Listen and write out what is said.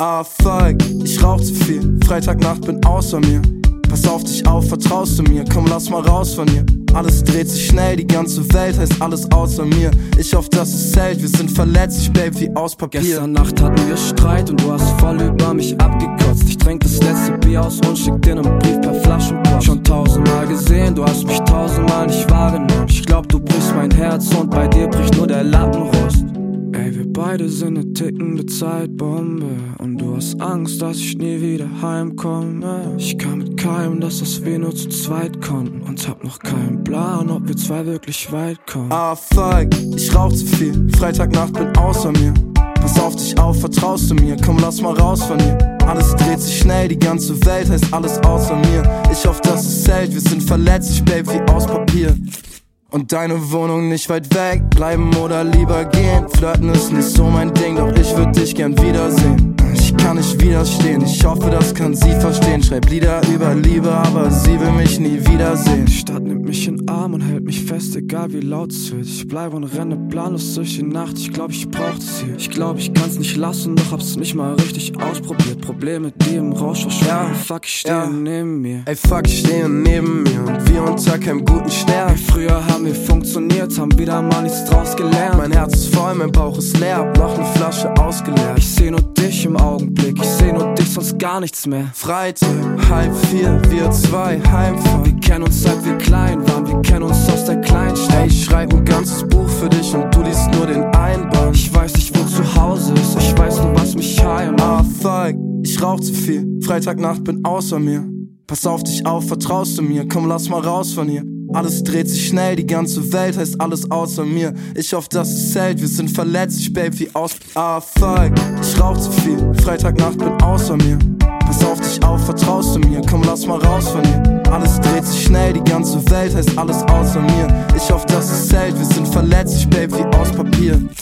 Ah fuck, ich rauch zu viel, Freitagnacht bin außer mir. Pass auf dich auf, vertraust du mir, komm lass mal raus von hier. Alles dreht sich schnell, die ganze Welt heißt alles außer mir. Ich hoffe, dass es hält, wir sind verletzlich, Babe, wie aus Papier. Gestern Nacht hatten wir Streit und du hast voll über mich abgekotzt. Ich trink das letzte Bier aus und schick dir nen Brief per Flaschenpost. Schon 1000-mal gesehen, du hast mich 1000-mal nicht wahrgenommen. Ich glaub, du brichst mein Herz und bei dir bricht nur der Lattenrost. Ey, wir beide sind ne tickende Zeitbombe und du hast Angst, dass ich nie wieder heimkomme. Ich kam mit keinem, dass wir nur zu zweit konnten und hab noch keinen Plan, ob wir zwei wirklich weit kommen. Ah fuck, ich rauch zu viel, Freitagnacht bin außer mir. Pass auf dich auf, vertraust du mir, komm lass mal raus von hier. Alles dreht sich schnell, die ganze Welt heißt alles außer mir. Ich hoffe, dass es hält, wir sind verletzlich, Babe, wie aus Papier. Und deine Wohnung nicht weit weg, bleiben oder lieber gehen. Flirten ist nicht so mein Ding, doch ich würd dich gern wiedersehen. Ich kann nicht widerstehen, ich hoffe, das kann sie verstehen. Schreib Lieder über Liebe, aber sie will mich nie wiedersehen. Die Stadt nimmt mich in den Arm und hält mich fest, egal wie laut es wird. Ich bleibe und renne planlos durch die Nacht, ich glaub, ich brauch das hier. Ich glaub, ich kann's nicht lassen, doch hab's nicht mal richtig ausprobiert. Probleme, die im Rausch verschwinden, fuck, ich stehe neben mir. Ey fuck, ich stehe neben mir und wir unter keinem guten Stern. Ey, früher haben wir funktioniert, haben wieder mal nichts draus gelernt. Mein Herz ist voll, mein Bauch ist leer, hab noch ne Flasche ausgeleert. Ich seh nur dich im Augenblick, ich seh nur dich, sonst gar nichts mehr. Freitag, 3:30, wir zwei heimfahren. Wir kennen uns seit wir klein waren, wir kennen uns aus der Kleinstadt. Ey, ich schreib ein ganzes Buch für dich und du liest nur den Einband. Ich weiß nicht, wo zu Hause ist, ich weiß nur, was mich heim macht. Ah fuck, ich rauch zu viel, Freitagnacht bin außer mir. Pass auf dich auf, vertraust du mir, komm lass mal raus von hier. Alles dreht sich schnell, die ganze Welt heißt alles außer mir. Ich hoffe, dass es hält, wir sind verletzlich, Babe, wie aus... Ah fuck, ich rauch zu viel, Freitagnacht bin außer mir. Pass auf dich auf, vertraust du mir, komm lass mal raus von hier. Alles dreht sich schnell, die ganze Welt heißt alles außer mir. Ich hoffe, dass es hält, wir sind verletzlich, Babe, wie aus Papier.